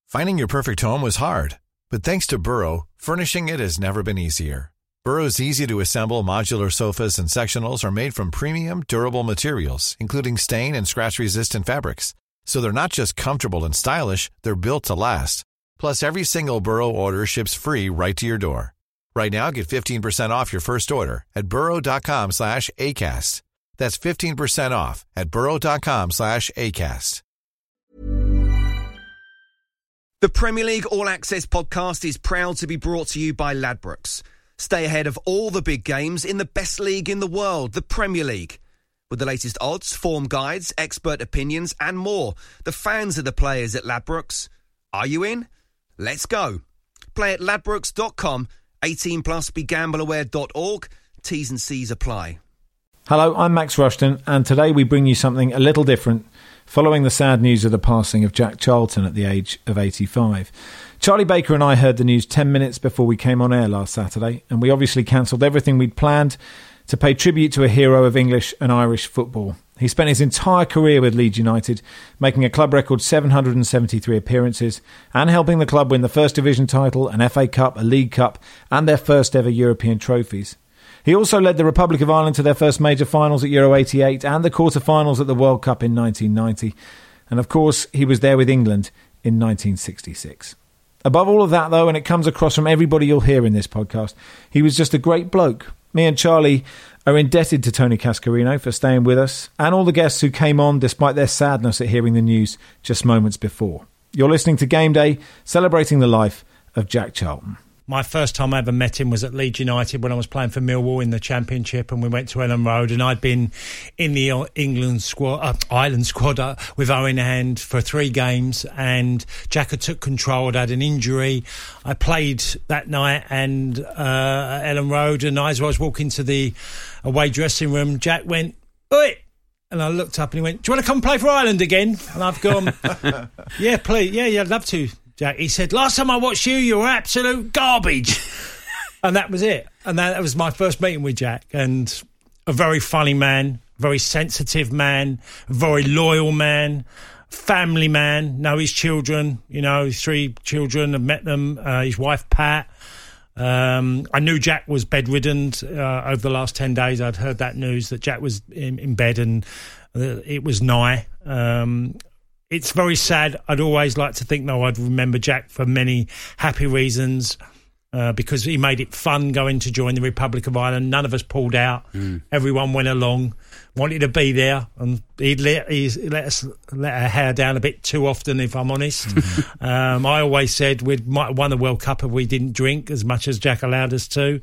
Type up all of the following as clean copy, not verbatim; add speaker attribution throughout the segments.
Speaker 1: Finding your perfect home was hard, but thanks to Burrow, furnishing it has never been easier. Burrow's easy-to-assemble modular sofas and sectionals are made from premium, durable materials, including stain and scratch-resistant fabrics. So they're not just comfortable and stylish, they're built to last. Plus, every single Burrow order ships free right to your door. Right now, get 15% off your first order at burrow.com/ACAST. That's 15% off at burrow.com/ACAST.
Speaker 2: The Premier League All Access podcast is proud to be brought to you by Ladbrokes. Stay ahead of all the big games in the best league in the world, the Premier League. With the latest odds, form guides, expert opinions and more, the fans are the players at Ladbrokes. Are you in? Let's go. Play at ladbrokes.com, 18 plus, begambleaware.org. T's and C's apply.
Speaker 3: Hello, I'm Max Rushton, and today we bring you something a little different following the sad news of the passing of Jack Charlton at the age of 85. Charlie Baker and I heard the news 10 minutes before we came on air last Saturday, and we obviously cancelled everything we'd planned to pay tribute to a hero of English and Irish football. He spent his entire career with Leeds United, making a club record 773 appearances and helping the club win the First Division title, an FA Cup, a League Cup and their first ever European trophies. He also led the Republic of Ireland to their first major finals at Euro 88 and the quarter-finals at the World Cup in 1990. And of course, he was there with England in 1966. Above all of that, though, and it comes across from everybody you'll hear in this podcast, he was just a great bloke. Me and Charlie are indebted to Tony Cascarino for staying with us and all the guests who came on despite their sadness at hearing the news just moments before. You're listening to Game Day, celebrating the life of Jack Charlton.
Speaker 4: My first time I ever met him was at Leeds United when I was playing for Millwall in the Championship, and we went to Elland Road, and I'd been in the Ireland squad with Owen Hand for 3 games, and Jack had took control. I'd had an injury. I played that night and at Elland Road, and as I was walking to the away dressing room, Jack went, "Oi!" And I looked up and he went, "Do you want to come play for Ireland again?" And I've gone, "Yeah, please. Yeah, I'd love to, Jack." He said, "Last time I watched you were absolute garbage." And that was it. And that was my first meeting with Jack. And a very funny man, very sensitive man, very loyal man, family man, know his children, his 3 children, I've met them, his wife, Pat. I knew Jack was bedridden over the last 10 days. I'd heard that news that Jack was in bed and it was nigh. It's very sad. I'd always like to think, though, I'd remember Jack for many happy reasons because he made it fun going to join the Republic of Ireland. None of us pulled out. Everyone went along, wanted to be there, and he'd let our hair down a bit too often, if I'm honest. I always said we might have won the World Cup if we didn't drink as much as Jack allowed us to.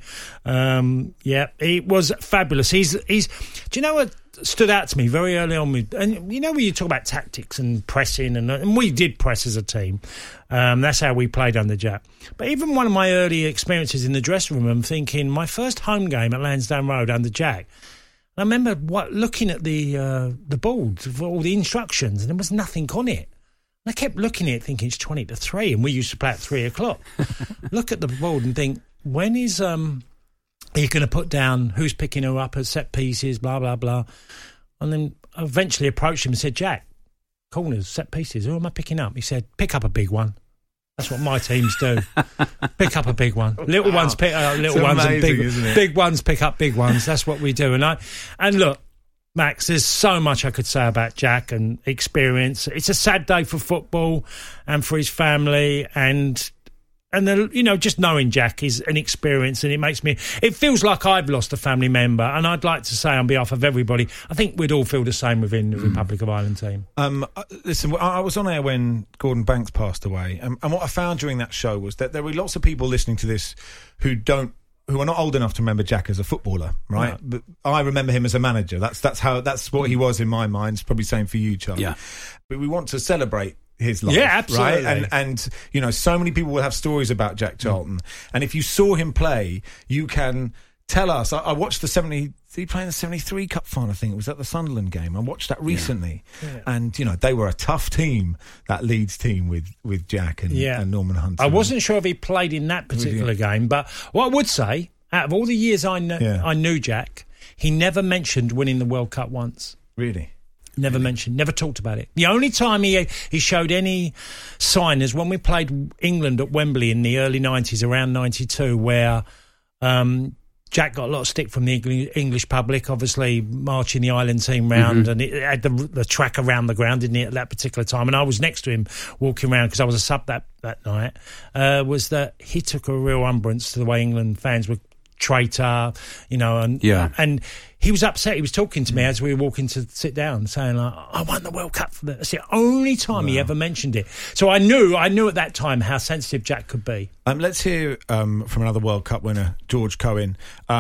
Speaker 4: It was fabulous. Do you know what stood out to me very early on? And when you talk about tactics and pressing, and we did press as a team. That's how we played under Jack. But even one of my early experiences in the dressing room, I'm thinking my first home game at Lansdowne Road under Jack. I remember looking at the board for all the instructions, and there was nothing on it. And I kept looking at it, thinking it's 20 to 3, and we used to play at 3 o'clock. Look at the board and think, when is are you going to put down who's picking her up at set pieces, blah blah blah? And then I eventually approached him and said, "Jack, corners, set pieces, who am I picking up?" He said, "Pick up a big one." That's what my teams do. Pick up a big one. Little ones pick up little ones, amazing, and big ones pick up big ones. That's what we do. And look, Max, there's so much I could say about Jack and experience. It's a sad day for football and for his family, and just knowing Jack is an experience, and it feels like I've lost a family member. And I'd like to say on behalf of everybody, I think we'd all feel the same within the Republic of Ireland team.
Speaker 3: Listen, I was on air when Gordon Banks passed away, and what I found during that show was that there were lots of people listening to this who are not old enough to remember Jack as a footballer, right? No. But I remember him as a manager. That's what he was in my mind. It's probably the same for you, Charlie.
Speaker 5: Yeah.
Speaker 3: But we want to celebrate his life,
Speaker 4: yeah, absolutely.
Speaker 3: Right? And so many people will have stories about Jack Charlton. And if you saw him play, you can tell us. I watched the 70. Did he play in the 73 Cup final? I think it was at the Sunderland game. I watched that recently, and they were a tough team. That Leeds team with Jack and Norman Hunter.
Speaker 4: I wasn't sure if he played in that particular game, but what I would say, out of all the years I knew Jack, he never mentioned winning the World Cup once.
Speaker 3: Really?
Speaker 4: Never mentioned, never talked about it. The only time he showed any sign is when we played England at Wembley in the early 90s, around 92, where Jack got a lot of stick from the English public, obviously marching the Ireland team round, and it had the track around the ground, didn't it, at that particular time? And I was next to him walking around because I was a sub that night, was that he took a real umbrance to the way England fans were traitor, and he was upset. He was talking to me as we were walking to sit down, saying, like, I won the World Cup for that. That's the only time he ever mentioned it. So I knew at that time how sensitive Jack could be.
Speaker 3: Let's hear from another World Cup winner, George Cohen.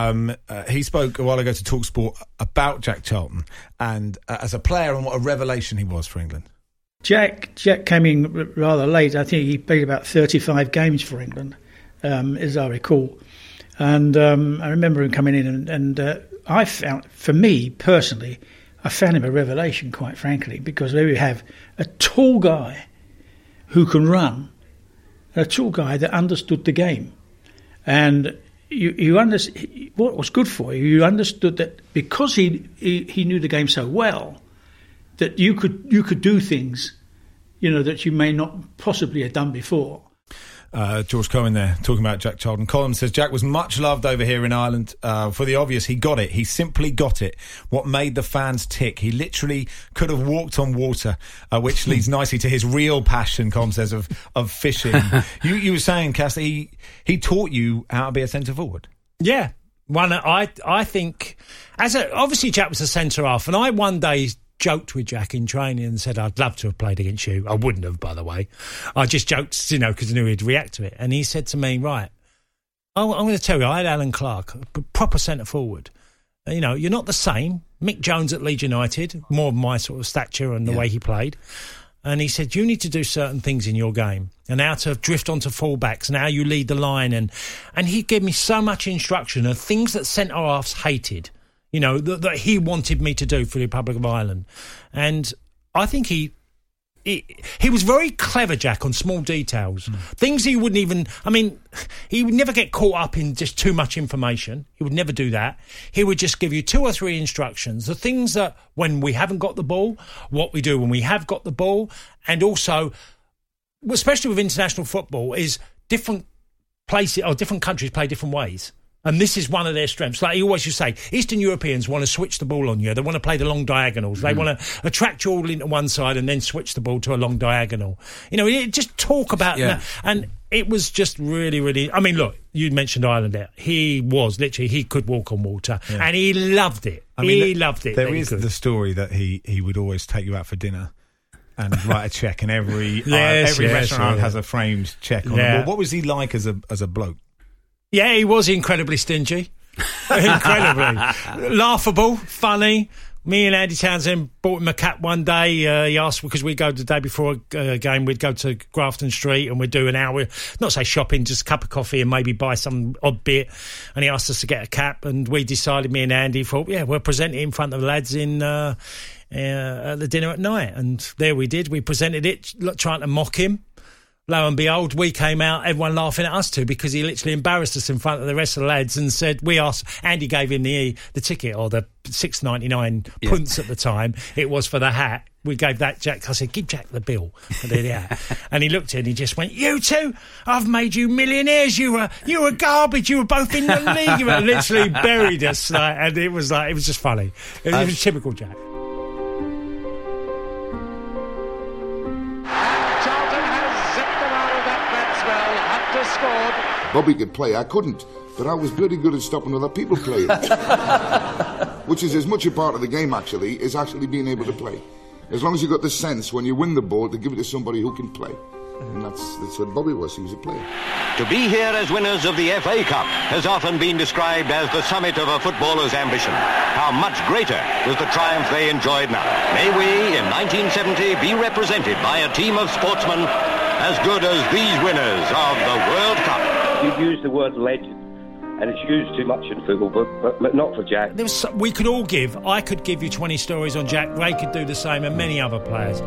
Speaker 3: He spoke a while ago to TalkSport about Jack Charlton and as a player and what a revelation he was for England.
Speaker 5: Jack came in rather late. I think he played about 35 games for England, as I recall. And I remember him coming in, and I found, for me personally, I found him a revelation, quite frankly, because there we have a tall guy who can run, a tall guy that understood the game. And you understood what was good for you. You understood that because he knew the game so well, that you could do things, that you may not possibly have done before.
Speaker 3: George Cohen there, talking about Jack Charlton. Colin says, Jack was much loved over here in Ireland. For the obvious, he got it. He simply got it. What made the fans tick. He literally could have walked on water, which leads nicely to his real passion, Colin says, of fishing. You were saying, Cass, that he taught you how to be a centre-forward.
Speaker 4: Yeah. I think, obviously Jack was a centre-half, and I one day joked with Jack in training and said, I'd love to have played against you. I wouldn't have, by the way. I just joked, because I knew he'd react to it. And he said to me, right, I'm going to tell you, I had Alan Clark, a proper centre-forward. You're not the same. Mick Jones at Leeds United, more of my sort of stature and the way he played. And he said, you need to do certain things in your game and how to drift onto fullbacks and how you lead the line. And he gave me so much instruction of things that centre-halves hated. That he wanted me to do for the Republic of Ireland. And I think he was very clever, Jack, on small details. Things he wouldn't even... he would never get caught up in just too much information. He would never do that. He would just give you 2 or 3 instructions. The things that, when we haven't got the ball, what we do when we have got the ball, and also, especially with international football, is different places or different countries play different ways. And this is one of their strengths. Like he always used to say, Eastern Europeans want to switch the ball on you. They want to play the long diagonals. They want to attract you all into one side and then switch the ball to a long diagonal. Just talk about that. And it was just really, really... look, you mentioned Ireland there. He could walk on water. Yeah. And he loved it. He loved it.
Speaker 3: There is the story that he would always take you out for dinner and write a check. And every restaurant has a framed check on the wall. What was he like as a bloke?
Speaker 4: Yeah, he was incredibly stingy. Incredibly. Laughable, funny. Me and Andy Townsend bought him a cap one day. He asked, because we'd go the day before a game, we'd go to Grafton Street and we'd do an hour, not say shopping, just a cup of coffee and maybe buy some odd bit. And he asked us to get a cap, and we decided, me and Andy thought, we'll present it in front of the lads at the dinner at night. And there we did. We presented it, trying to mock him. Lo and behold, we came out, everyone laughing at us too, because he literally embarrassed us in front of the rest of the lads and said, Andy gave him the ticket, or the $6.99 punts at the time. It was for the hat. We gave that Jack. I said, give Jack the bill for the hat. And he looked at it and he just went, you two, I've made you millionaires. You were garbage. You were both in the league. You literally buried us. And it was just funny. It was typical Jack.
Speaker 6: Bobby could play, I couldn't, but I was bloody good at stopping other people playing. Which is as much a part of the game, actually, as actually being able to play. As long as you've got the sense, when you win the ball, to give it to somebody who can play. And that's what Bobby was. He was a player.
Speaker 7: To be here as winners of the FA Cup has often been described as the summit of a footballer's ambition. How much greater was the triumph they enjoyed now. May we, in 1970, be represented by a team of sportsmen as good as these winners of the World Cup.
Speaker 8: You've used the word legend, and it's used too much in football, but not for Jack.
Speaker 4: I could give you 20 stories on Jack. Ray could do the same, and many other players.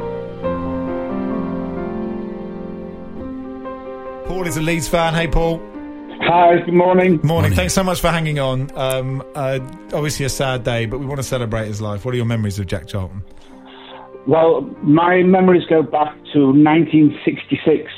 Speaker 3: Paul is a Leeds fan. Hey, Paul.
Speaker 9: Hi, good morning.
Speaker 3: Morning. Thanks so much for hanging on. Obviously a sad day, but we want to celebrate his life. What are your memories of Jack Charlton?
Speaker 9: Well, my memories go back to 1966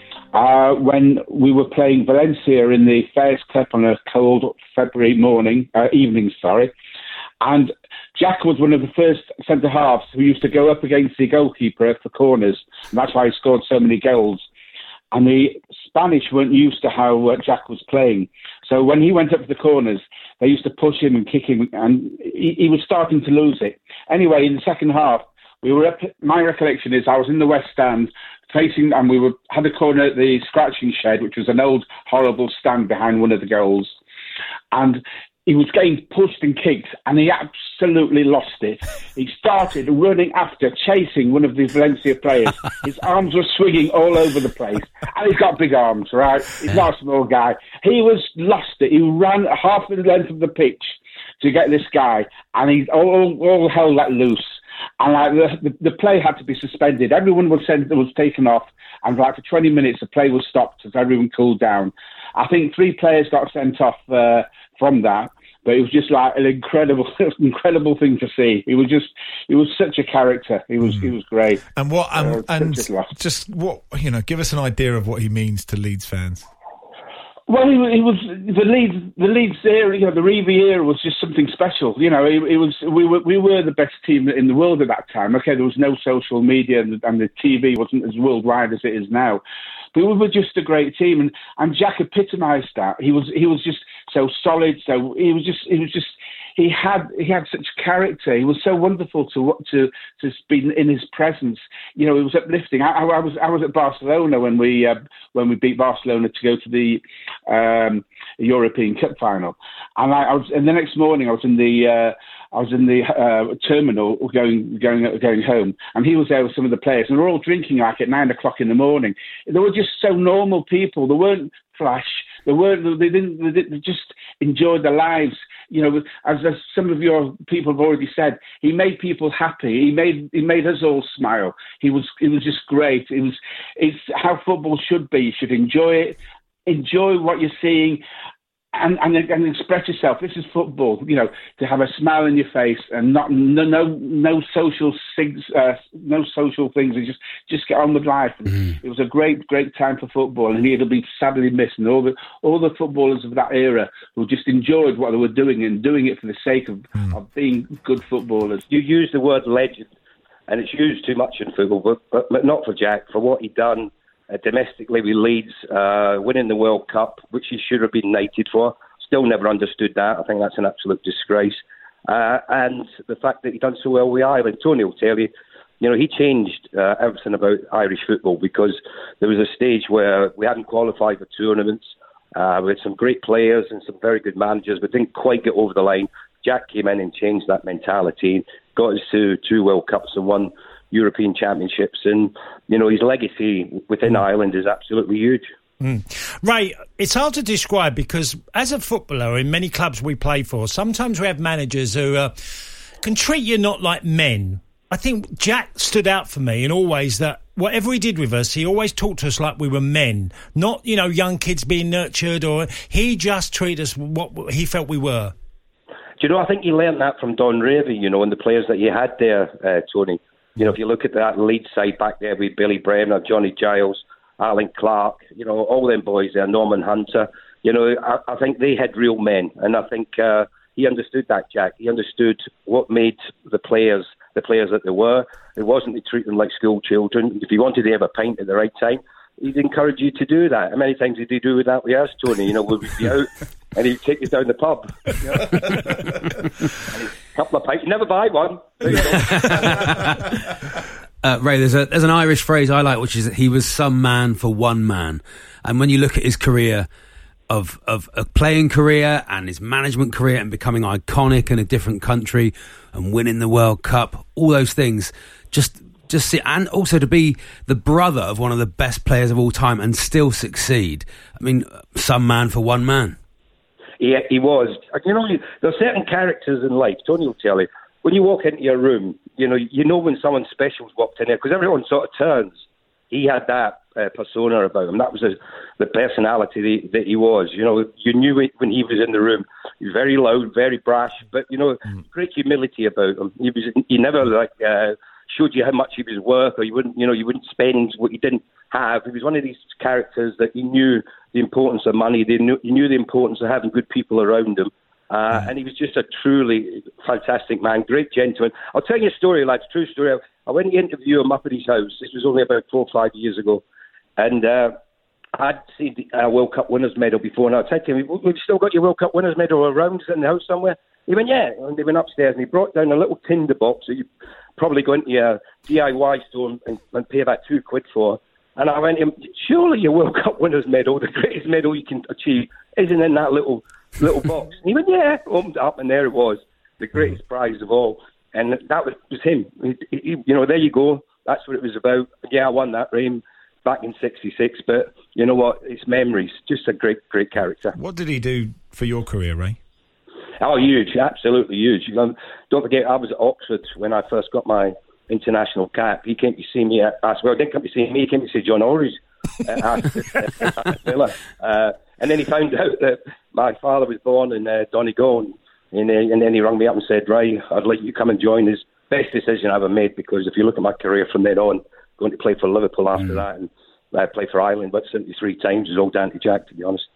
Speaker 9: when we were playing Valencia in the Fairs Cup on a cold February evening. And Jack was one of the first centre-halves who used to go up against the goalkeeper for corners, and that's why he scored so many goals. And the Spanish weren't used to how Jack was playing. So when he went up to the corners, they used to push him and kick him, and he was starting to lose it. Anyway, in the second half, we were up. My recollection is I was in the West Stand facing, and we had a corner at the scratching shed, which was an old, horrible stand behind one of the goals. And he was getting pushed and kicked, and he absolutely lost it. He started running after, chasing one of the Valencia players. His arms were swinging all over the place. And he's got big arms, right? He's not a small guy. He was lost it. He ran half the length of the pitch to get this guy, and all hell let loose. And the play had to be suspended. Everyone was taken off, and for 20 minutes the play was stopped as everyone cooled down. I think 3 players got sent off from that, but it was just like an incredible thing to see. He was such a character. He was great.
Speaker 3: And just what give us an idea of what he means to Leeds fans.
Speaker 9: Well, he was the Leeds era. The Reeve era was just something special. We were the best team in the world at that time. Okay, there was no social media and the TV wasn't as worldwide as it is now, but we were just a great team. And Jack epitomised that. He was just so solid. So he had such character. He was so wonderful to be in his presence. It was uplifting. I was at Barcelona when we beat Barcelona to go to the European Cup final, and the next morning I was in the terminal going home, and he was there with some of the players, and they were all drinking at 9 o'clock in the morning. They were just so normal people. They weren't flash. They just enjoyed their lives. As some of your people have already said, he made people happy. He made us all smile. It was just great. It's how football should be. You should enjoy it, enjoy what you're seeing, and express yourself. This is football. To have a smile on your face and no social things. No social things. And just get on with life. Mm-hmm. It was a great time for football, and it'll be sadly missed. And all the footballers of that era who just enjoyed what they were doing and doing it for the sake of being good footballers.
Speaker 8: You use the word legend, and it's used too much in football, but not for Jack, for what he'd done domestically with Leeds, winning the World Cup, which he should have been knighted for. Still never understood that. I think that's an absolute disgrace. And the fact that he done so well with Ireland. Tony will tell you, he changed everything about Irish football, because there was a stage where we hadn't qualified for tournaments. We had some great players and some very good managers, but didn't quite get over the line. Jack came in and changed that mentality, got us to 2 World Cups and 1 European Championships, and his legacy within Ireland is absolutely huge.
Speaker 4: Ray, it's hard to describe, because as a footballer in many clubs we play for, sometimes we have managers who can treat you not like men. I think Jack stood out for me in all ways, that whatever he did with us, he always talked to us like we were men, not young kids being nurtured, or he just treated us what he felt we were.
Speaker 8: Do I think he learned that from Don Revie, and the players that he had there, Tony. If you look at that Leeds side back there with Billy Bremner, Johnny Giles, Alan Clark, all them boys there, Norman Hunter, I think they had real men. And I think he understood that, Jack. He understood what made the players that they were. It wasn't to treat them like school children. If you wanted to have a pint at the right time, he'd encourage you to do that. How many times did he do that with us, Tony? We'd be out and he'd take us down the pub. A couple of pints. You never buy one. There you go.
Speaker 10: Ray, there's an Irish phrase I like, which is that he was some man for one man. And when you look at his career, of a playing career and his management career and becoming iconic in a different country and winning the World Cup, all those things, just see, and also to be the brother of one of the best players of all time and still succeed. I mean, some man for one man.
Speaker 8: Yeah, he was. There are certain characters in life, Tony will tell you, when you walk into your room, you know when someone special's walked in there, because everyone sort of turns. He had that persona about him. That was the personality that he was. You knew it when he was in the room. He was very loud, very brash, but great humility about him. He never showed you how much he was worth, or you wouldn't spend what you didn't have. He was one of these characters that he knew the importance of money. He knew the importance of having good people around him. And he was just a truly fantastic man, great gentleman. I'll tell you a story, lads, true story. I went to interview him up at his house. This was only about 4 or 5 years ago. And I'd seen the World Cup winners' medal before, and I said to him, "We've still got your World Cup winners' medal around in the house somewhere?" He went, "Yeah." And they went upstairs, and he brought down a little tinder box that you probably go into a DIY store and pay about £2 for. And I went to him, "Surely your World Cup winners' medal, the greatest medal you can achieve, isn't in that little box?" And he went, "Yeah." Opened it up, and there it was, the greatest prize of all. And that was him. There you go. That's what it was about. Yeah, I won that, Raheem, back in '66. But you know what? It's memories. Just a great, great character.
Speaker 3: What did he do for your career, Ray?
Speaker 8: Oh, huge. Absolutely huge. Don't forget, I was at Oxford when I first got my international cap. He came to see me at Aston Villa. Didn't come to see me. He came to see John Orridge at Aston Villa. And then he found out that my father was born in Donegal. And then he rang me up and said, "Ray, I'd like you to come and join us." Best decision I ever made, because if you look at my career from then on, going to play for Liverpool after that, and play for Ireland about 73 times, is all down to Jack, to be honest.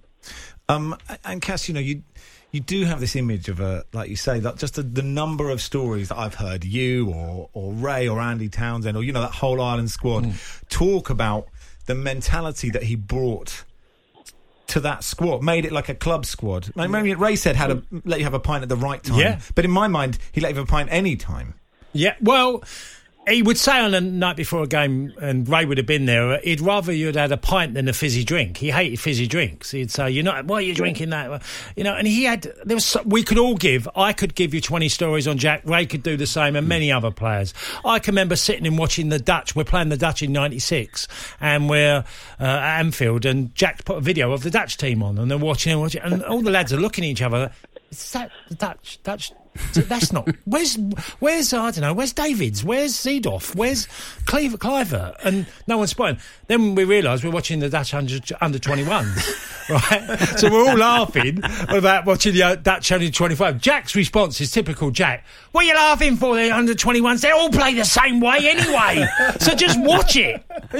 Speaker 3: And Cass, you do have this image of like you say, that just the number of stories that I've heard you or Ray or Andy Townsend or that whole Ireland squad talk about the mentality that he brought to that squad, made it like a club squad. Maybe Ray said how to let you have a pint at the right time, but in my mind, he let you have a pint any time.
Speaker 4: Yeah, well, he would say on the night before a game, and Ray would have been there, he'd rather you'd had a pint than a fizzy drink. He hated fizzy drinks. He'd say, "Why are you drinking that?" And we could all I could give you 20 stories on Jack. Ray could do the same, and many other players. I can remember sitting and watching the Dutch. We're playing the Dutch in '96, and we're at Anfield, and Jack put a video of the Dutch team on, and they're watching, and all the lads are looking at each other. Is that the Dutch? That's not. Where's I don't know. Where's Davids? Where's Seedorf? Where's Cliver? And no one's spotting. Then we realised we're watching the Dutch under 21s, right? So we're all laughing about watching the Dutch under 25. Jack's response is typical Jack. "What are you laughing for? The under 21s. They all play the same way anyway. So just watch it."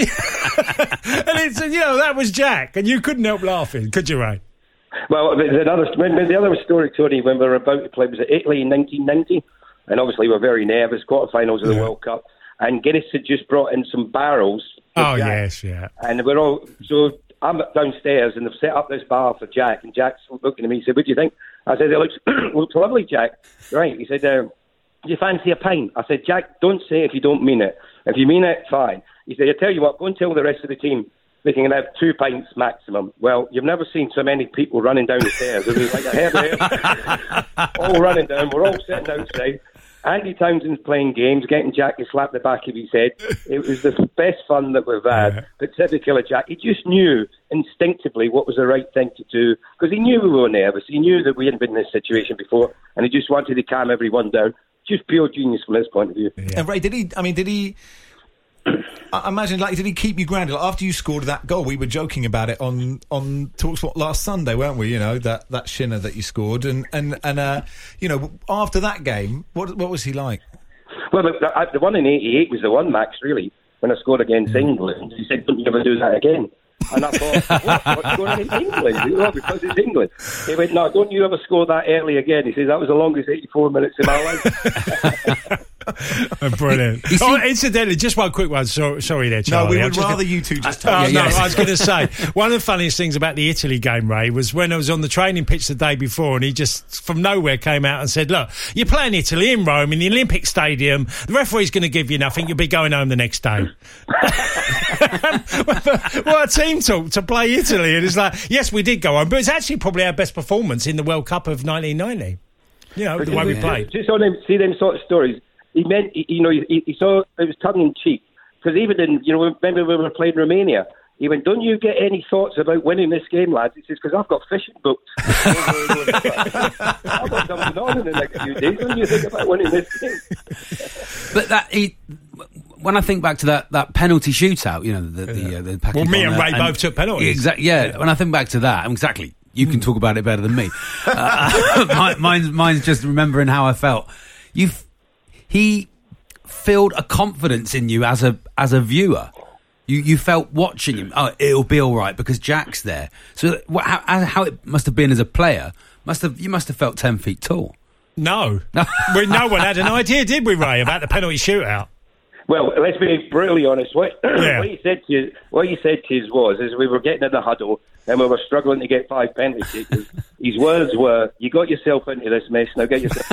Speaker 4: And it's that was Jack, and you couldn't help laughing, could you, Ray?
Speaker 8: Well, the other story, Tony, when we were about to play was at Italy in 1990, and obviously we were very nervous, quarterfinals of the World Cup, and Guinness had just brought in some barrels.
Speaker 4: Oh,
Speaker 8: Jack,
Speaker 4: yes, yeah.
Speaker 8: And we're all, so I'm downstairs, and they've set up this bar for Jack, and Jack's looking at me, he said, "What do you think?" I said, "It looks lovely, Jack." Right, he said, "Do you fancy a pint?" I said, "Jack, don't say it if you don't mean it. If you mean it, fine." He said, "I tell you what, go and tell the rest of the team they can have 2 pints maximum." Well, you've never seen so many people running down the stairs. It was like a herd, all running down. We're all sitting outside. Andy Townsend's playing games, getting Jack to slap the back of his head. It was the best fun that we've had. But typical of Jack, he just knew instinctively what was the right thing to do, because he knew we were nervous. He knew that we hadn't been in this situation before, and he just wanted to calm everyone down. Just pure genius from his point of view.
Speaker 3: Yeah. And Ray, did he? I imagine, did he keep you grounded? After you scored that goal, we were joking about it on TalkSport last Sunday, weren't we? That shinner that you scored, and after that game, what was he like?
Speaker 8: Well, the one in '88 was the one, Max. Really, when I scored against England, he said, "Don't you ever do that again." And I thought, what's going on in England? Well, because it's England. He went, "No, don't you ever score that early again." He says, "That was the longest 84 minutes in my life."
Speaker 4: Brilliant. Incidentally, just one quick one. Sorry there, Charlie.
Speaker 3: No, we would rather you two just
Speaker 4: I was going to say, one of the funniest things about the Italy game, Ray, was when I was on the training pitch the day before, and he just, from nowhere, came out and said, "Look, you're playing Italy in Rome, in the Olympic Stadium. The referee's going to give you nothing. You'll be going home the next day." What a team talk to play Italy. And it's like, yes, we did go home, but it's actually probably our best performance in the World Cup of 1990. The way we played.
Speaker 8: Just on him, see them sort of stories. He meant, he saw it was tongue in cheek, because even in, remember when we were playing Romania, he went, "Don't you get any thoughts about winning this game, lads?" He says, "Because I've got fishing booked. I've got something on in the next few days. Don't you think about winning this game?"
Speaker 10: But when I think back to that penalty shootout, the
Speaker 4: well, me and Ray both took penalties.
Speaker 10: Exactly. Yeah. When I think back to that, exactly. You can talk about it better than me. Mine's just remembering how I felt. filled a confidence in you as a viewer. You felt watching him, it'll be all right because Jack's there. So how it must have been as a player, you must have felt 10 feet tall.
Speaker 4: No. No one had an idea, did we, Ray, about the penalty shootout?
Speaker 8: Well, let's be brutally honest. What you said to us was, as we were getting in the huddle and we were struggling to get 5 penalties, his words were, "You got yourself into this mess, now get yourself."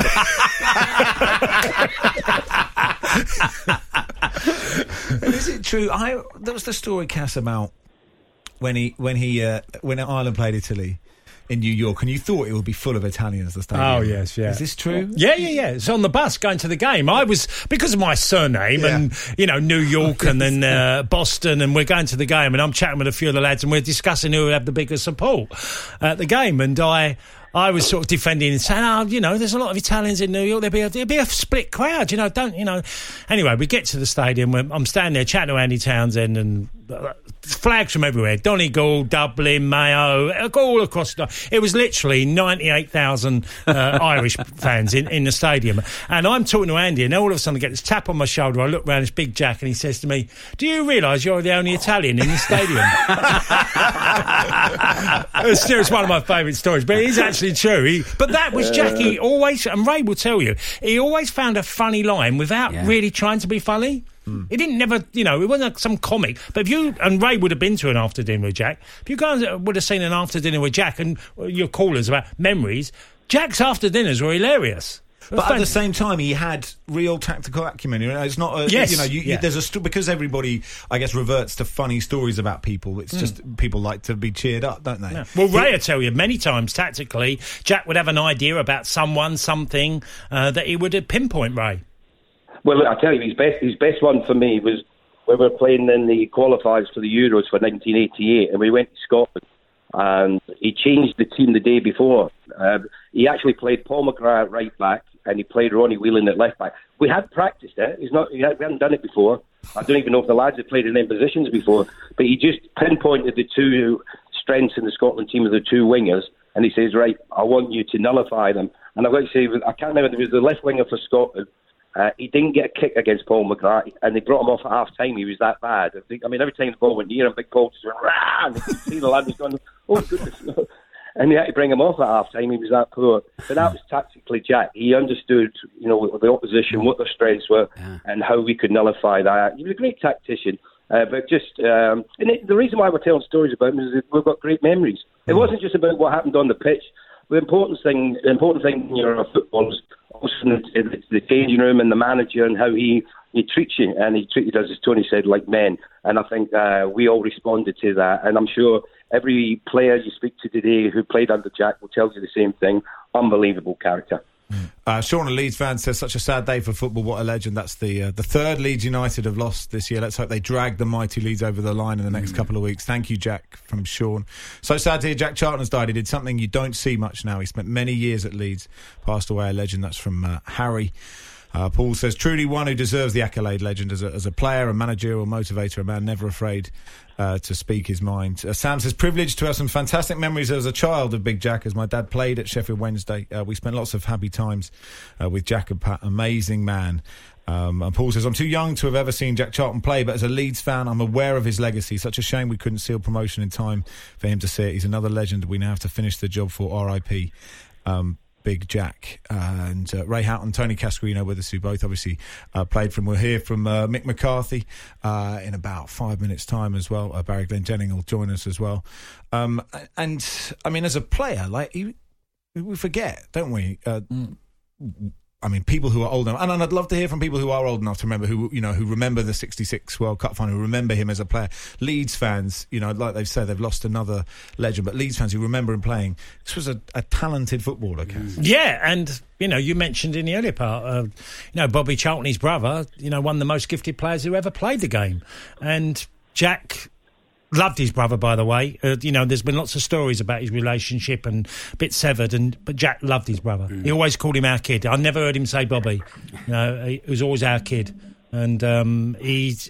Speaker 3: Is it true? There was the story, Cass, about when Ireland played Italy in New York, and you thought it would be full of Italians, the stadium.
Speaker 4: Oh, yes, yeah.
Speaker 3: Is this true?
Speaker 4: Yeah. It's on the bus going to the game. I was, because of my surname and, New York and then Boston, and we're going to the game, and I'm chatting with a few of the lads, and we're discussing who would have the biggest support at the game, and I was sort of defending and saying, there's a lot of Italians in New York. There'll be a split crowd, Anyway, we get to the stadium. I'm standing there chatting to Andy Townsend and flags from everywhere. Donegal, Dublin, Mayo, all across. It was literally 98,000 Irish fans in the stadium. And I'm talking to Andy, and all of a sudden I get this tap on my shoulder. I look round, it's Big Jack, and he says to me, "Do you realise you're the only Italian in the stadium?" It's one of my favourite stories, but it is actually true. But that was Jack. He always, and Ray will tell you, he always found a funny line without really trying to be funny. He didn't it wasn't like some comic. But and Ray would have been to an after dinner with Jack. If you guys would have seen an after dinner with Jack and your callers about memories, Jack's after dinners were hilarious.
Speaker 3: But at the same time, he had real tactical acumen. It's not there's because everybody, I guess, reverts to funny stories about people. It's just people like to be cheered up, don't they?
Speaker 4: Yeah. Well, Ray will tell you many times tactically, Jack would have an idea about something that he would pinpoint, Ray.
Speaker 8: Well, I tell you, his best one for me was when we were playing in the qualifiers for the Euros for 1988, and we went to Scotland, and he changed the team the day before. He actually played Paul McGrath at right back, and he played Ronnie Whelan at left back. We had practiced it. We hadn't done it before. I don't even know if the lads had played in them positions before, but he just pinpointed the two strengths in the Scotland team of the two wingers, and he says, "Right, I want you to nullify them." And I've got to say, I can't remember, there was the left winger for Scotland. He didn't get a kick against Paul McGrath, and they brought him off at half-time. He was that bad. Every time the ball went near him, Big Paul just went, "Rah!" And you could see the lad was going, "Oh, goodness, no." And they had to bring him off at half-time. He was that poor. But that was tactically Jack. He understood, the opposition, what their strengths were, and how we could nullify that. He was a great tactician. But just, the reason why we're telling stories about him is that we've got great memories. It wasn't just about what happened on the pitch. The important thing when you're a footballer is also the changing room and the manager and how he treats you. And he treated us, as Tony said, like men. And I think we all responded to that. And I'm sure every player you speak to today who played under Jack will tell you the same thing. Unbelievable character.
Speaker 3: Sean, a Leeds fan, says, "Such a sad day for football. What a legend." That's the third Leeds United have lost this year. Let's hope they drag the mighty Leeds over the line in the next couple of weeks. Thank you, Jack, from Sean. So sad to hear Jack Charlton has died. He did something you don't see much now. He spent many years at Leeds, passed away a legend. That's from Harry. Paul says, "Truly one who deserves the accolade, legend as a player, a manager or motivator, a man never afraid to speak his mind." Sam says, "Privileged to have some fantastic memories as a child of Big Jack, as my dad played at Sheffield Wednesday. We spent lots of happy times with Jack and Pat. Amazing man." And Paul says, "I'm too young to have ever seen Jack Charlton play, but as a Leeds fan, I'm aware of his legacy. Such a shame we couldn't seal promotion in time for him to see it. He's another legend we now have to finish the job for. R.I.P. Big Jack." And Ray Houghton, Tony Cascarino with us, who both obviously played from. We'll hear from Mick McCarthy in about 5 minutes' time as well. Barry Glendenning will join us as well. And I mean, as a player, we forget, don't we? I mean, people who are old enough, and I'd love to hear from people who are old enough to remember, who remember the '66 World Cup final, who remember him as a player. Leeds fans, like they've said, they've lost another legend, but Leeds fans who remember him playing, this was a talented footballer.
Speaker 4: Yeah, and you mentioned in the earlier part, Bobby Charlton, his brother, one of the most gifted players who ever played the game, and Jack loved his brother, by the way. There's been lots of stories about his relationship and a bit severed, but Jack loved his brother. He always called him our kid. I never heard him say Bobby. He was always our kid. And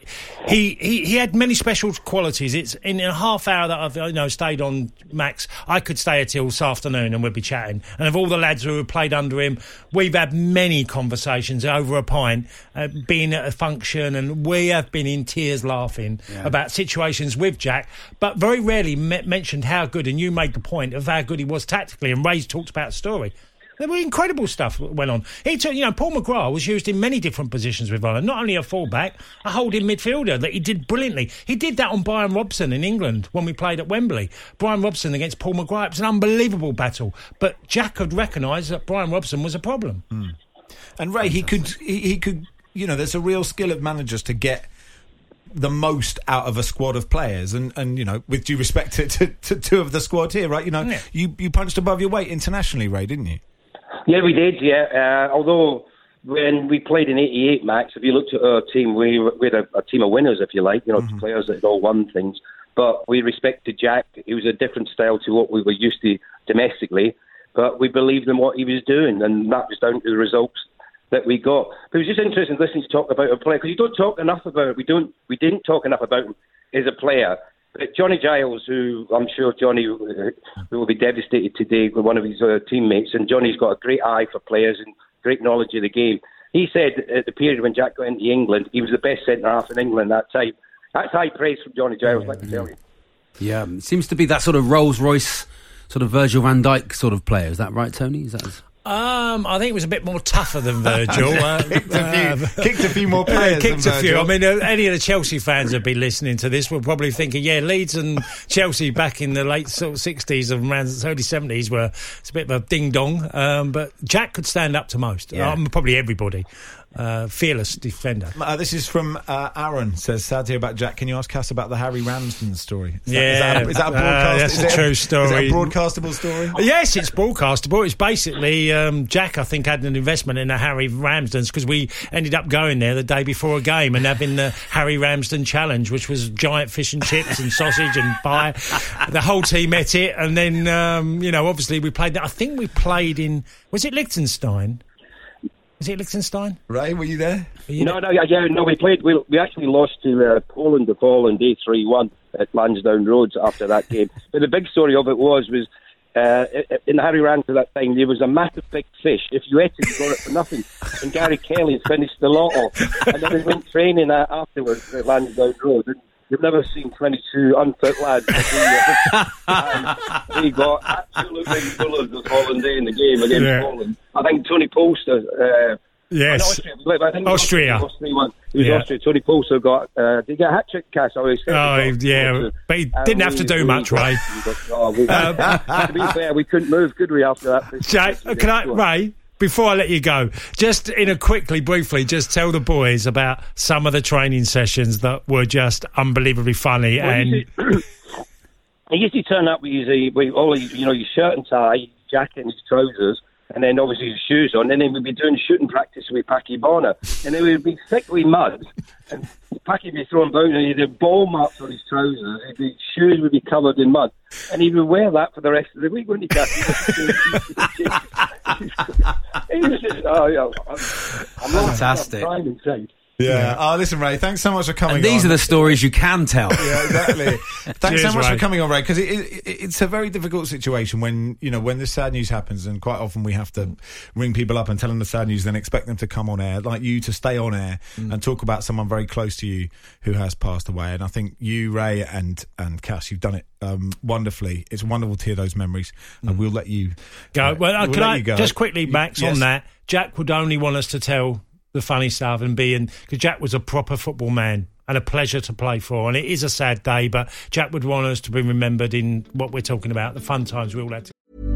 Speaker 4: he had many special qualities. It's in a half hour that I've stayed on Max, I could stay until this afternoon and we'd be chatting. And of all the lads who have played under him, we've had many conversations over a pint, being at a function, and we have been in tears laughing about situations with Jack, but very rarely mentioned how good, and you made the point of how good he was tactically, and Ray's talked about the story. There were incredible stuff that went on. He took, Paul McGrath was used in many different positions with Ireland, not only a fullback, a holding midfielder that he did brilliantly. He did that on Brian Robson in England when we played at Wembley. Brian Robson against Paul McGrath, it was an unbelievable battle. But Jack had recognised that Brian Robson was a problem.
Speaker 3: Mm. And Ray, he could, there's a real skill of managers to get the most out of a squad of players, and with due respect to two of the squad here, right? You punched above your weight internationally, Ray, didn't you?
Speaker 8: Yeah, we did, yeah. Although when we played in '88, Max, if you looked at our team, we had a team of winners, if you like, players that had all won things. But we respected Jack. He was a different style to what we were used to domestically, but we believed in what he was doing, and that was down to the results that we got. But it was just interesting listening to talk about a player, because you don't talk enough about it. We didn't talk enough about him as a player. But Johnny Giles, who I'm sure Johnny will be devastated today with one of his teammates, and Johnny's got a great eye for players and great knowledge of the game. He said at the period when Jack got into England, he was the best centre-half in England that time. That's high praise from Johnny Giles, let me tell you.
Speaker 10: Yeah, it seems to be that sort of Rolls-Royce, sort of Virgil van Dijk sort of player. Is that right, Tony? Is that...
Speaker 4: I think it was a bit more tougher than Virgil.
Speaker 3: Kicked a few more players.
Speaker 4: Kicked
Speaker 3: than
Speaker 4: a few.
Speaker 3: Virgil.
Speaker 4: I mean, any of the Chelsea fans that be listening to this will probably thinking, Leeds and Chelsea back in the late sort of 60s and around the early 70s were it's a bit of a ding dong. But Jack could stand up to most. Probably everybody. Fearless defender.
Speaker 3: This is from Aaron, says, sad to hear about Jack. Can you ask Cass about the Harry Ramsden story? Is that a broadcast?
Speaker 4: That's a true story.
Speaker 3: Is it a broadcastable story?
Speaker 4: Yes, it's broadcastable. It's basically Jack, I think, had an investment in the Harry Ramsdens, because we ended up going there the day before a game and having the Harry Ramsden challenge, which was giant fish and chips and sausage and pie. The whole team ate it, and then obviously we played. I think we played in, was it Liechtenstein? Was it Liechtenstein?
Speaker 3: Ray, were you there?
Speaker 8: No, we played. We actually lost to Poland the following day 3-1 at Lansdowne Roads after that game. But the big story of it was in Harry Ramsden at that time, there was a massive big fish. If you ate it, you got it for nothing. And Gary Kelly had finished the lot off. And then we went training afterwards at Lansdowne Road. And you've never seen 22 unfit lads. And we got absolutely full of the following day in the game against Poland. I think Tony Polster.
Speaker 4: Yes. Austria.
Speaker 8: Austria. Tony Polster got. Did he get a hat trick, Cass?
Speaker 4: But he didn't have to do much, Ray.
Speaker 8: To be fair, we couldn't move, could we, after that?
Speaker 4: Jack, Ray? Before I let you go, just briefly, just tell the boys about some of the training sessions that were just unbelievably funny. He
Speaker 8: used to turn up with his shirt and tie, jacket and his trousers, and then obviously his shoes on, and then we'd be doing shooting practice with Packy Bonner, and then we'd be thick with mud, and Packy would be throwing down, and he'd have ball marks on his trousers, his shoes would be covered in mud, and he would wear that for the rest of the week, wouldn't he, Kathy? He was just, I'm
Speaker 10: fantastic.
Speaker 8: I'm trying inside.
Speaker 3: Yeah. Oh, listen, Ray, thanks so much for coming on.
Speaker 10: These are the stories you can tell.
Speaker 3: Yeah, exactly. Thanks so much
Speaker 4: Ray.
Speaker 3: for coming on, Ray, because it's a very difficult situation when this sad news happens, and quite often we have to ring people up and tell them the sad news, then expect them to come on air, like you to stay on air and talk about someone very close to you who has passed away. And I think you, Ray, and Cass, you've done it wonderfully. It's wonderful to hear those memories, and we'll let you
Speaker 4: go. Can I
Speaker 3: go.
Speaker 4: Just quickly, Max, on that? Jack would only want us to tell the funny stuff because Jack was a proper football man and a pleasure to play for, and it is a sad day, but Jack would want us to be remembered in what we're talking about, the fun times we all had.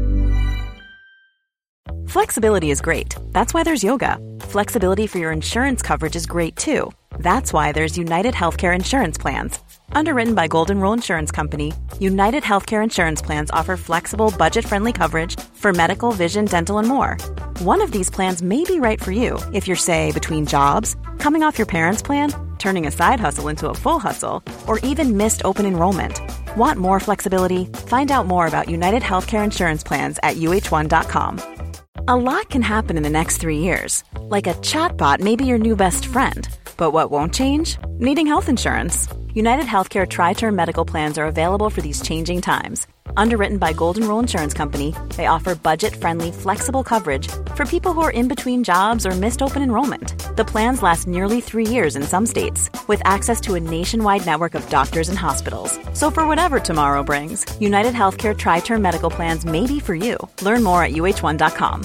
Speaker 11: Flexibility is great. That's why there's yoga. Flexibility for your insurance coverage is great too. That's why there's United Healthcare Insurance Plans. Underwritten by Golden Rule Insurance Company, United Healthcare Insurance Plans offer flexible, budget-friendly coverage for medical, vision, dental, and more. One of these plans may be right for you if you're, say, between jobs, coming off your parents' plan, turning a side hustle into a full hustle, or even missed open enrollment. Want more flexibility? Find out more about United Healthcare Insurance Plans at uh1.com. A lot can happen in the next 3 years. Like a chatbot may be your new best friend. But what won't change? Needing health insurance. United Healthcare Tri-Term Medical Plans are available for these changing times. Underwritten by Golden Rule Insurance Company, they offer budget-friendly, flexible coverage for people who are in between jobs or missed open enrollment. The plans last nearly 3 years in some states, with access to a nationwide network of doctors and hospitals. So for whatever tomorrow brings, United Healthcare Tri-Term Medical Plans may be for you. Learn more at uh1.com.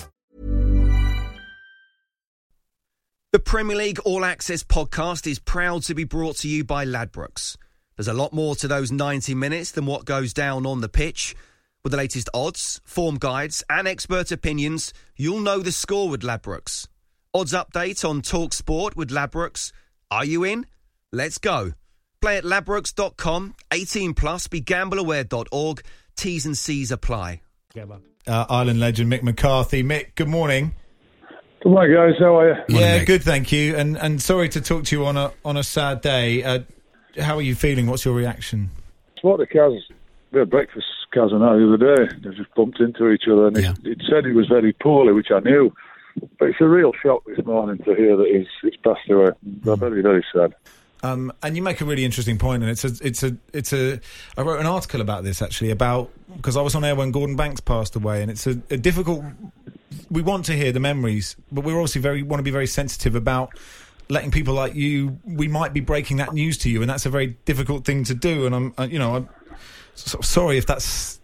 Speaker 2: The Premier League All Access podcast is proud to be brought to you by Ladbrokes. There's a lot more to those 90 minutes than what goes down on the pitch. With the latest odds, form guides and expert opinions, you'll know the score with Ladbrokes. Odds update on Talk Sport with Ladbrokes. Are you in? Let's go. Play at ladbrokes.com, 18 plus, begambleaware.org. T's and C's apply.
Speaker 3: Ireland legend Mick McCarthy. Mick, good morning.
Speaker 12: Good morning, guys. How are you?
Speaker 3: Yeah, good, thank you. And sorry to talk to you on a sad day. How are you feeling? What's your reaction?
Speaker 12: Spoke to Kaz. We had breakfast, Kaz and I, the other day. They just bumped into each other, and it said he was very poorly, which I knew. But it's a real shock this morning to hear that he's passed away. I'm very, very sad.
Speaker 3: And you make a really interesting point, and I wrote an article about this actually, because I was on air when Gordon Banks passed away, and it's a difficult. We want to hear the memories, but we're obviously want to be very sensitive about letting people like you. We might be breaking that news to you, and that's a very difficult thing to do. And I'm sorry if that's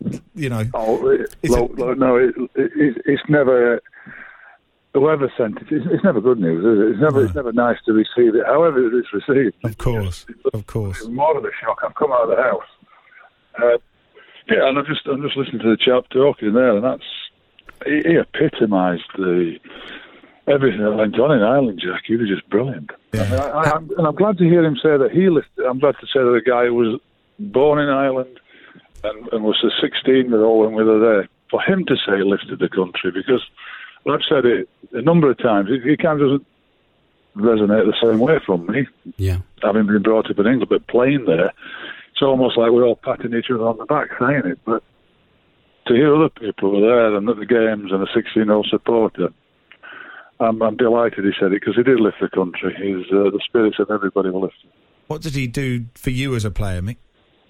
Speaker 12: it's never. Whoever sent it, it's never good news, is it? It's never nice to receive it, however it's received.
Speaker 3: Of course.
Speaker 12: It's more of a shock. I've come out of the house. And I'm just listening to the chap talking there, and he epitomised everything that went on in Ireland, Jack. He was just brilliant. Yeah. I'm glad to hear him say that I'm glad to say that a guy who was born in Ireland and was a 16-year-old when we were there, for him to say he lifted the country, because I've said it a number of times. It kind of doesn't resonate the same way from me. Yeah. Having been brought up in England, but playing there, it's almost like we're all patting each other on the back saying it. But to hear other people who were there and at the games and a 16-year-old supporter, I'm delighted he said it, because he did lift the country. The spirits of everybody were lifted. What did he do for you as a player, Mick?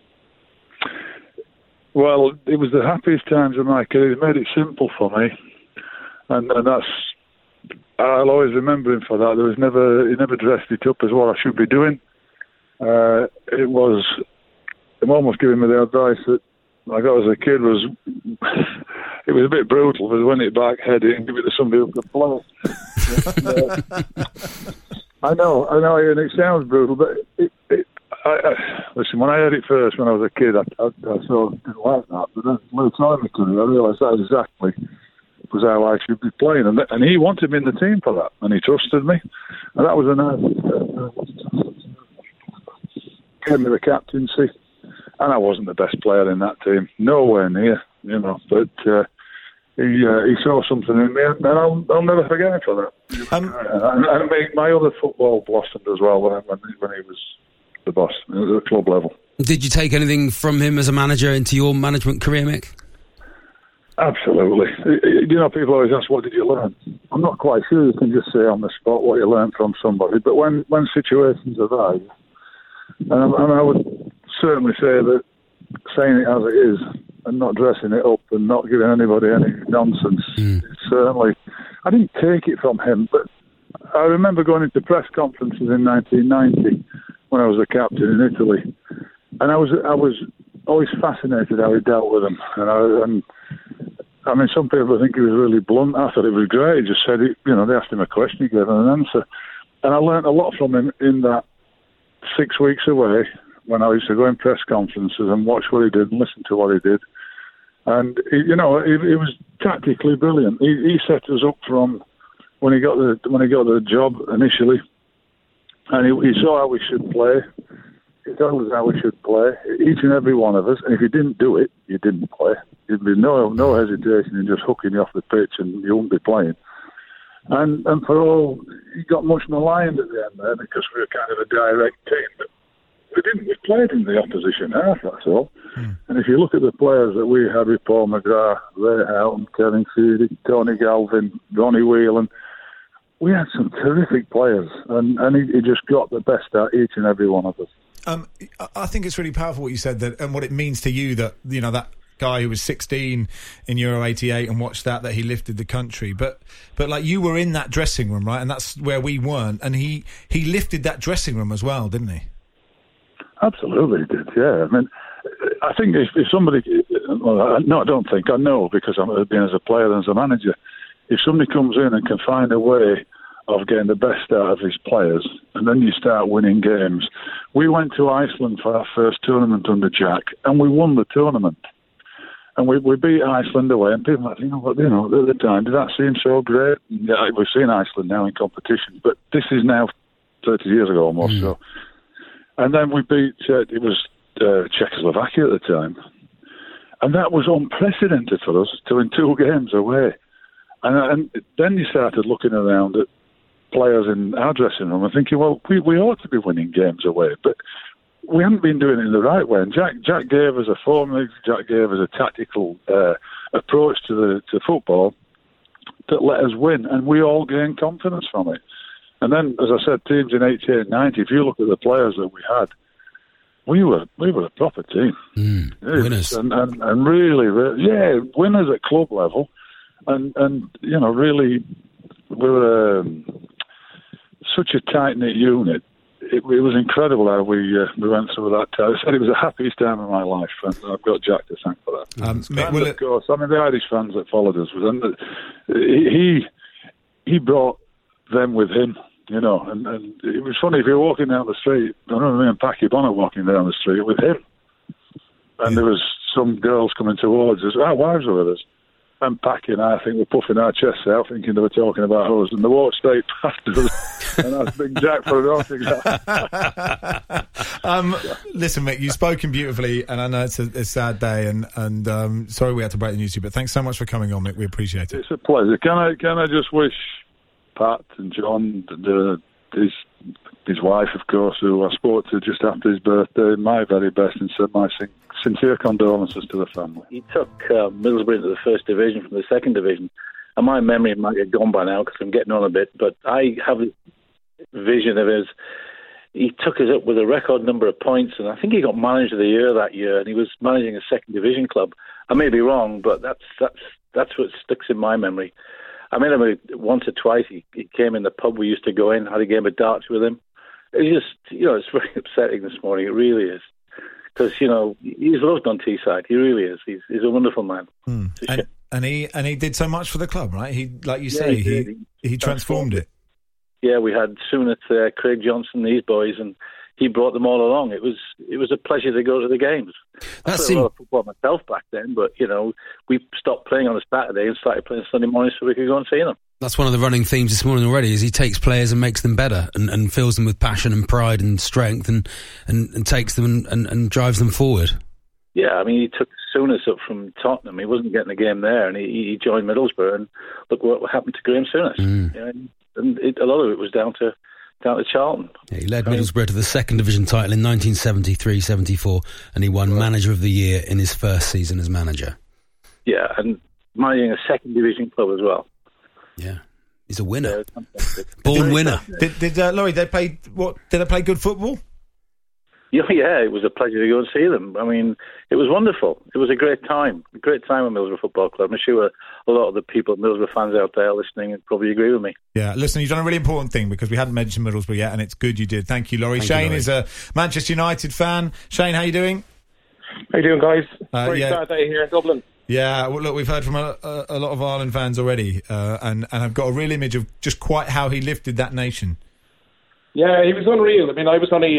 Speaker 12: Well, it was the happiest times of my career. He made it simple for me. And that's, I'll always remember him for that. He never dressed it up as what I should be doing. I'm almost giving me the advice that I got as a kid was, it was a bit brutal, but win it back, head it, and give it to somebody who could play. I know, and it sounds brutal, but listen, when I heard it first when I was a kid, I sort of didn't like that. But then, by the time I realised that exactly was how I should be playing, and he wanted me in the team for that, and he trusted me, and that was a nice. Gave me the captaincy, and I wasn't the best player in that team, nowhere near, but he saw something in me, and I'll never forget him for that. And my other football blossomed as well when he was the boss at the club level.
Speaker 10: Did you take anything from him as a manager into your management career, Mick?
Speaker 12: Absolutely. People always ask, what did you learn? I'm not quite sure you can just say on the spot what you learned from somebody, but when situations arise, and I would certainly say that saying it as it is and not dressing it up and not giving anybody any nonsense, certainly, I didn't take it from him, but I remember going into press conferences in 1990 when I was a captain in Italy, and I was always fascinated how he dealt with them, and I mean, some people think he was really blunt. I thought it was great. He just said it. They asked him a question, he gave them an answer, and I learnt a lot from him in that 6 weeks away when I used to go in press conferences and watch what he did and listen to what he did. And he was tactically brilliant. He set us up from when he got the job initially, and he saw how we should play. He told us how we should play, each and every one of us. And if you didn't do it, you didn't play. There'd be no hesitation in just hooking you off the pitch, and you wouldn't be playing. And for all, he got much maligned at the end there because we were kind of a direct team. But we played in the opposition half, that's all. And if you look at the players that we had with Paul McGrath, Ray Houghton, Kevin Feedy, Tony Galvin, Ronnie Whelan, we had some terrific players, and he just got the best out of each and every one of us.
Speaker 3: I think it's really powerful what you said, that and what it means to you that, you know, that guy who was 16 in Euro 88 and watched that he lifted the country. But like, you were in that dressing room, right? And that's where we weren't. And he lifted that dressing room as well, didn't he?
Speaker 12: Absolutely, he did, yeah. I mean, I think if somebody... Well, no, I don't think. I know, because I've been as a player and as a manager. If somebody comes in and can find a way of getting the best out of his players, and then you start winning games. We went to Iceland for our first tournament under Jack, and we won the tournament. And we beat Iceland away, and people are like, at the time, did that seem so great? Yeah, we've seen Iceland now in competition, but this is now 30 years ago almost. So, and then we beat, it was Czechoslovakia at the time, and that was unprecedented for us to win 2 games away. And then you started looking around at players in our dressing room and thinking, well, we ought to be winning games away, but we haven't been doing it in the right way. And Jack gave us a formula, Jack gave us a tactical approach to football that let us win, and we all gained confidence from it. And then, as I said, teams in 88 and 90, if you look at the players that we had, we were a proper team.
Speaker 10: Winners.
Speaker 12: And really, yeah, winners at club level. And you know, really, we were such a tight-knit unit. It was incredible how we went through that time. I said it was the happiest time of my life, and I've got Jack to thank for that. And of course, I mean, the Irish fans that followed us, he brought them with him, you know, and it was funny, if you were walking down the street, I remember me and Packy Bonner walking down the street with him, and there was some girls coming towards us, our wives were with us, and Packy and I think, were puffing our chests out, thinking they were talking about us, and they walked straight past us, and I was Big Jack for an autograph.
Speaker 3: Listen, Mick, you've spoken beautifully, and I know it's a sad day, and sorry we had to break the news to you, but thanks so much for coming on, Mick. We appreciate it.
Speaker 12: It's a pleasure. Can I just wish Pat and John, his wife, of course, who I spoke to just after his birthday, my very best, and send my sincere condolences to the family.
Speaker 13: He took Middlesbrough into the first division from the second division, and my memory might get gone by now because I'm getting on a bit, but I have a vision of his. He took us up with a record number of points, and I think he got manager of the year that year, and he was managing a second division club. I may be wrong, but that's what sticks in my memory. I met him once or twice. He came in the pub we used to go in, had a game of darts with him. It's just, you know, it's very upsetting this morning. It really is. Because, you know, he's loved on Teesside. He really is. He's a wonderful man.
Speaker 3: And he did so much for the club, right? He, like you say, he transformed it.
Speaker 13: Yeah, we had Soonest there, Craig Johnson, these boys, and he brought them all along. It was a pleasure to go to the games. I played a lot of football myself back then, but, you know, we stopped playing on a Saturday and started playing Sunday morning so we could go and see them.
Speaker 10: That's one of the running themes this morning already, is he takes players and makes them better and fills them with passion and pride and strength and takes them and drives them forward.
Speaker 13: Yeah, I mean, he took Souness up from Tottenham. He wasn't getting a game there, and he joined Middlesbrough, and look what happened to Graham Souness. Yeah, and a lot of it was down to Charlton.
Speaker 10: Yeah, he led Middlesbrough to the second division title in 1973-74, and he won Manager of the Year in his first season as manager.
Speaker 13: Yeah, and managing a second division club as well.
Speaker 10: Yeah, he's a winner. Born winner.
Speaker 3: Did Laurie, did they play good football?
Speaker 13: Yeah, it was a pleasure to go and see them. I mean, it was wonderful. It was a great time at Middlesbrough Football Club. I'm sure a lot of the people, Middlesbrough fans out there listening, would probably agree with me.
Speaker 3: Yeah, listen, you've done a really important thing because we hadn't mentioned Middlesbrough yet, and it's good you did. Thank you, Laurie. Shane is a Manchester United fan. Shane, how you doing?
Speaker 14: How you doing, guys? Very sad day here in Dublin.
Speaker 3: Yeah, well, look, we've heard from a lot of Ireland fans already, and I've got a real image of just quite how he lifted that nation.
Speaker 14: Yeah, he was unreal. I mean, I was only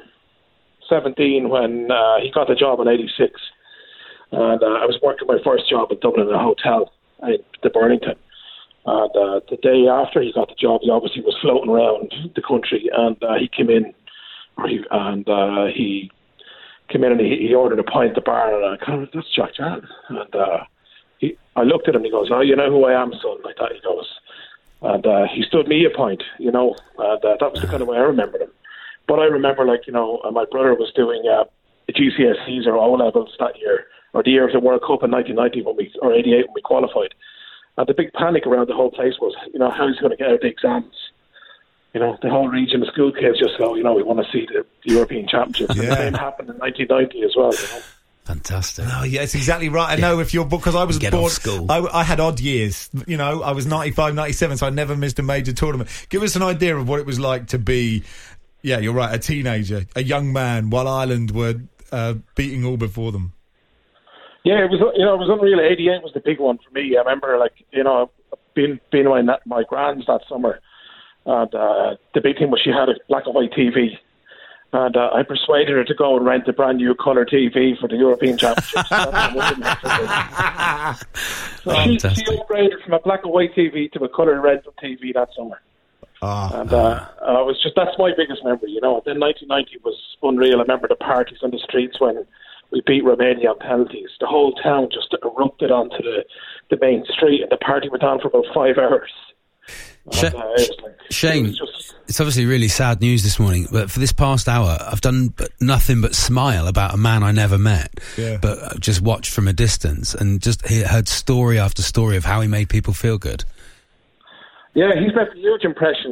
Speaker 14: 17 when he got the job in '86, and I was working my first job in Dublin in a hotel in the Burlington. And the day after he got the job, he obviously was floating around the country, and he came in, and he came in and he ordered a pint at the bar, and I kind of, that's Jack Charlton. And I looked at him, he goes, "Oh, you know who I am, son," like that, he goes. And he stood me a pint, you know, and that was the kind of way I remembered him. But I remember, like, you know, my brother was doing the GCSEs or O-levels that year, or the year of the World Cup in 1990 or 88 when we qualified. And the big panic around the whole place was, how he's going to get out the exams. The whole region of school kids just go, we want to see the European Championships. And the same happened in 1990 as well,
Speaker 10: Fantastic.
Speaker 15: Oh, yeah, it's exactly right. I know if you're, because I was born,
Speaker 10: school.
Speaker 15: I had odd years. I was 95, 97, so I never missed a major tournament. Give us an idea of what it was like to be, yeah, you're right, a teenager, a young man, while Ireland were beating all before them.
Speaker 14: Yeah, it was unreal. 88 was the big one for me. I remember, being my grand's that summer, and the big thing was she had a black and white TV. And I persuaded her to go and rent a brand new colour TV for the European Championships. So she upgraded from a black and white TV to a colour rental TV that summer. That's my biggest memory, Then 1990 was unreal. I remember the parties on the streets when we beat Romania on penalties. The whole town just erupted onto the main street, and the party went on for about 5 hours.
Speaker 10: Shane, it's obviously really sad news this morning, but for this past hour, I've done nothing but smile about a man I never met, but just watched from a distance and just heard story after story of how he made people feel good.
Speaker 14: Yeah, he's left a huge impression,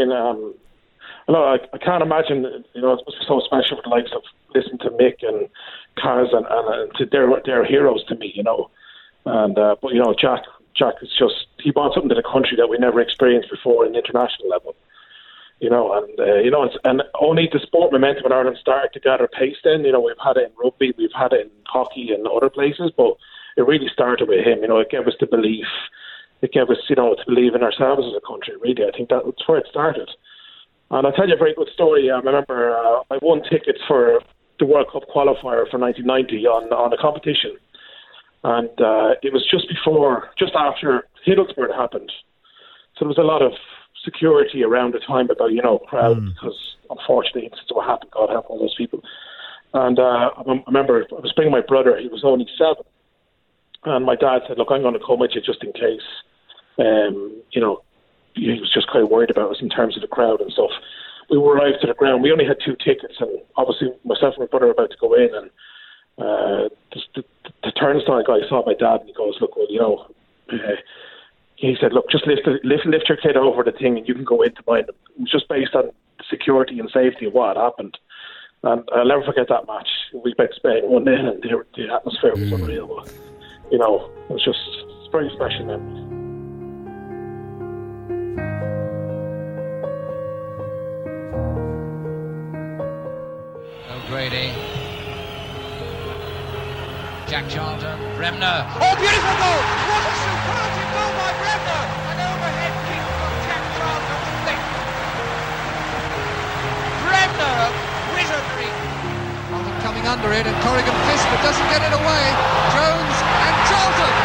Speaker 14: I can't imagine, it must be so special for the likes of listening to Mick and Kaz and to their heroes to me, but Jack is he brought something to the country that we never experienced before at an international level, and only the sport momentum in Ireland started to gather pace then. We've had it in rugby, we've had it in hockey and other places, but it really started with him. It gave us the belief, it gave us, to believe in ourselves as a country, really. I think that's where it started. And I'll tell you a very good story. I remember I won tickets for the World Cup qualifier for 1990 on a competition. And it was just after Hiddlesburg happened. So there was a lot of security around the time about, crowd, because unfortunately, it's what happened. God help all those people. And I remember I was bringing my brother. He was only 7. And my dad said, look, I'm going to come with you just in case. He was just quite worried about us in terms of the crowd and stuff. We arrived to the ground. We only had 2 tickets. And obviously, myself and my brother were about to go in. And the turnstile guy saw my dad and he goes, look, well, he said, look, just lift your kid over the thing and you can go in to mind him. It was just based on security and safety of what had happened. And I'll never forget that match. We beat Spain 1-0 and the atmosphere was unreal. But, it was just very special memories.
Speaker 16: O'Grady. Jack Charlton, Bremner. Oh, beautiful goal! What a superlative goal by Bremner! An overhead kick from Jack Charlton. Bremner, wizardry. Charlton coming under it, and Corrigan fists but doesn't get it away. Jones and Charlton.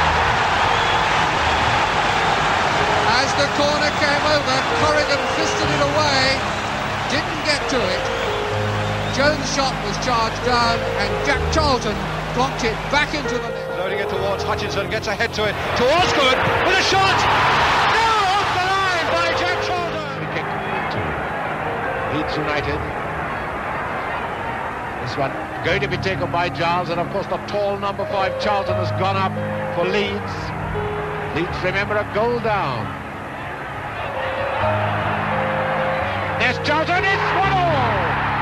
Speaker 16: As the corner came over, Corrigan fisted it away, didn't get to it. Jones' shot was charged down, and Jack Charlton blocked it back into the net.
Speaker 17: Loading it towards Hutchinson, gets ahead to it, towards good, with a shot! No, off the line by Jack Charlton!
Speaker 18: Kick to Leeds United. This one going to be taken by Giles, and of course the tall number 5 Charlton has gone up for Leeds. Leeds, remember, a goal down. There's Charlton, it's 1-1!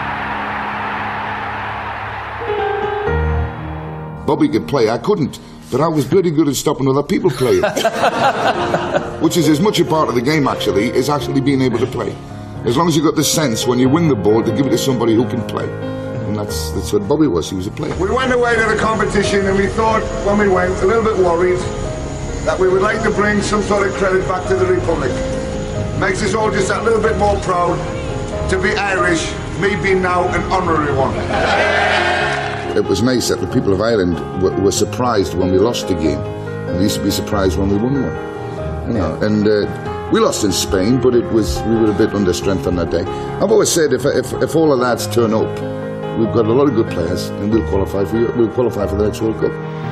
Speaker 6: Bobby could play, I couldn't, but I was bloody good at stopping other people playing. Which is as much a part of the game, actually, as actually being able to play. As long as you've got the sense, when you win the ball, to give it to somebody who can play. And that's what Bobby was, he was a player.
Speaker 19: We went away to the competition and we thought, when we went, a little bit worried, that we would like to bring some sort of credit back to the Republic. Makes us all just a little bit more proud to be Irish, me being now an honorary one.
Speaker 6: It was nice that the people of Ireland were surprised when we lost the game, and they used to be surprised when we won one. And we lost in Spain, but we were a bit under strength on that day. I've always said if all the lads turn up, we've got a lot of good players, and we'll qualify for the next World Cup.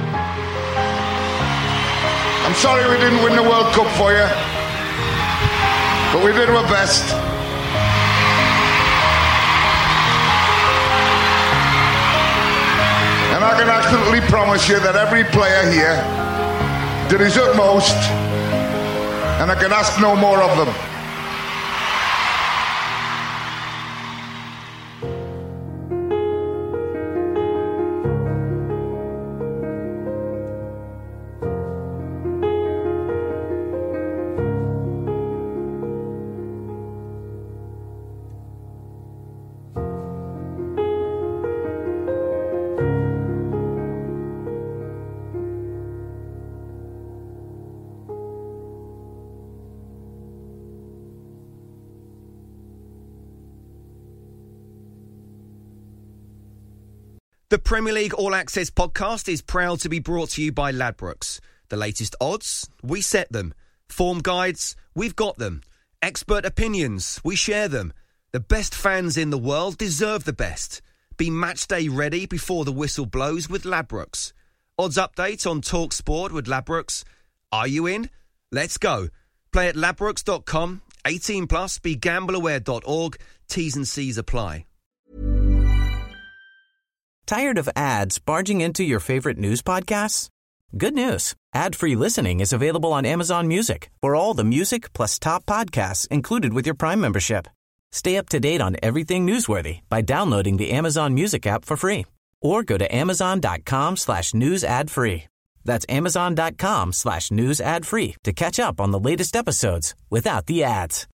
Speaker 19: I'm sorry we didn't win the World Cup for you, but we did our best. And I can absolutely promise you that every player here did his utmost, and I can ask no more of them.
Speaker 2: The Premier League All Access podcast is proud to be brought to you by Ladbrokes. The latest odds, we set them. Form guides, we've got them. Expert opinions, we share them. The best fans in the world deserve the best. Be match day ready before the whistle blows with Ladbrokes. Odds update on Talk Sport with Ladbrokes. Are you in? Let's go. Play at ladbrokes.com. 18 plus, begambleaware.org. T's and C's apply.
Speaker 20: Tired of ads barging into your favorite news podcasts? Good news. Ad-free listening is available on Amazon Music for all the music plus top podcasts included with your Prime membership. Stay up to date on everything newsworthy by downloading the Amazon Music app for free or go to amazon.com/news ad free. That's amazon.com/news ad free to catch up on the latest episodes without the ads.